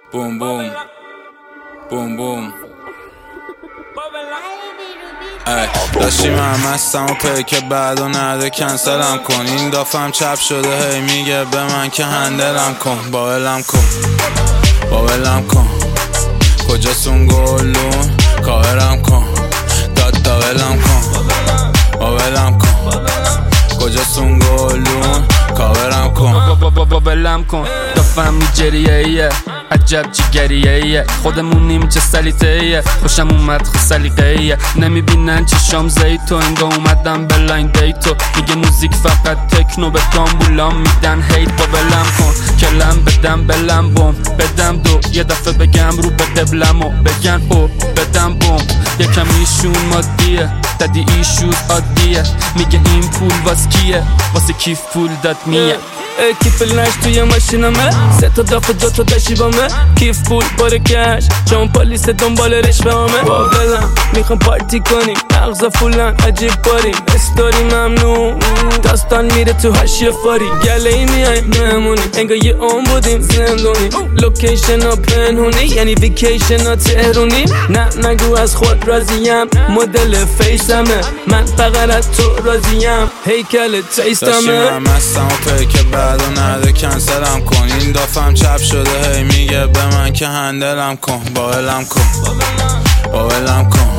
بوم بوم بوم بوم داشتیم هم هستم و پیک بعد و نده کنسلم کن. این دافم چپ شده هی میگه به من که هندلم کن. باولم کن باولم کن کجاستون گلون کاورم کن. داد داولم کن باولم کن کجاستون گلون کاورم کن. باولم کن دافم میجریه عجب جگریه خودمونیم چه سلیتهیه خوشم اومد خود سلیقهیه نمیبینن چشام زیتو انگا اومدم بلاین دیتو میگه موزیک فقط تکنو به دامبولام میدن هیت. باولم کن کلم بدم بلم بوم بدم دو یه دفعه بگم رو به قبلمو بگن او بدم بوم یکم ایشون مادیه دادی ایشوز عادیه میگه این پول واس کیه واسه کیف پول داد میه. کیف لنش توی ماشینمه سه تا دافه دو تا داشیبامه کیف پول باره کش چون پلیس دنبال رشوه همه. باولم میخوام پارتی کنیم مغزا فولن عجیب باریم استوری ممنون داستان میره تو هشیه فاری گله ای میایم مهمونی انگا یه اون بودیم زندونی لوکیشن ها پنهونی یعنی ویکیشن ها تهرونی نه نگو از خود راضیم مدل فیسمه من فقط از تو راضیم هیکل تیستمه. داشتیم هم هستم و پیک بعد و نده کنسلم کن. این دافم چپ شده هی میگه به من که هندلم کن. باولم کن باولم کن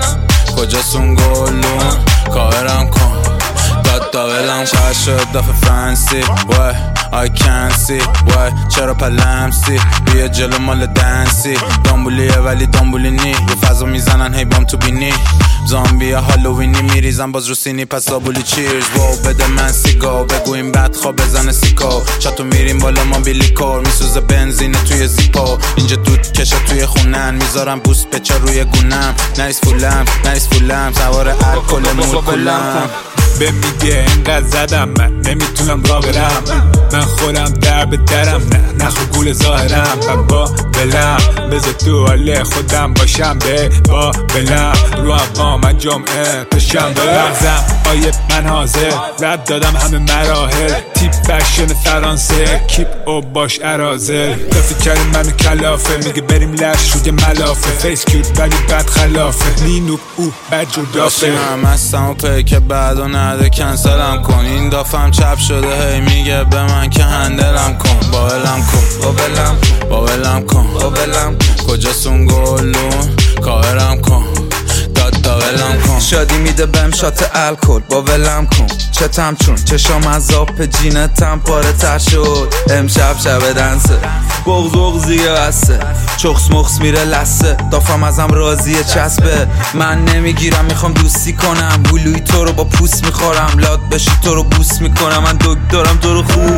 کجاستون گلون کاورم کن. داد داولم چه شد دافه فنسی وای I can't see why چرا پلمسی بیا جلو مال دنسی دامبولیه ولی دامبولی نی یه فضا میزنن هی بام تو بینی زامبیا هالووینی میریزن باز رو سینی پس دابولی چیرز واو بده من سیگا بگو این بدخواب بزنه سیکو چاتو میریم بالا ما بیلیکور میسوزه بنزینه توی زیپو اینجا دود کشه توی خونن میذارم بوست بچه روی گونم نریس فولم سوار الکل مولکولم به میگه اینقدر زدم من نمیتونم را برم من خودم در به درم نه نخو گول ظاهرم من با بلم بذار تو حال خودم باشم به با بلم رو هم من جمعه تا شنبه لغزم آیه من حاضر رد دادم همه مراحل تیپ فشن فرانسه کیپ او باش ارازل دفعه کریم منو کلافه میگه بریم لش روی ملافه فیس کیوت ولی بد خلافه نینوب او بد جدافه. هم هستم و پیک بعد و نده کنسلم کن. این دافم چپ شده هی میگه به من که هندلم کن. باولم کن باولم کن کجاستون گلون کاورم کن. داد داولم کن شادی میده بهم شات الکل باولم کن چتم چون چشام از آب جینتم پاره تر شد امشب شب دنسه بغض زیگه بسته چخس مخس میره لسه دافم ازم راضیه چسبه من نمیگیرم میخوام دوستی کنم بلوی تو رو با پوست میخورم لاد بشی تو رو بوس میکنم من دکترم تو رو خوب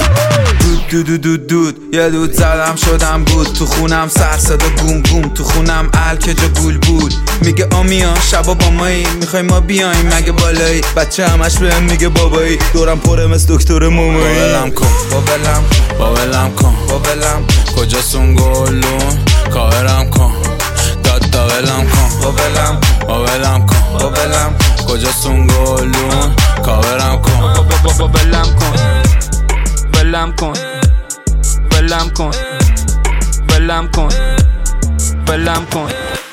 دود یه دود زدم شدم بود تو خونم سر صدا گوم تو خونم الکه جا گول بود میگه آمیان شبا با مایی میخوای ما بیایم مگه بالایی بچه همش بهم میگه بابایی دورم پره مثل دکتر مومایی. باولم کن کجاستون گلون کاورم کن. داد داولم کن باولم کن کجاستون گلون کاورم کن. ولم کن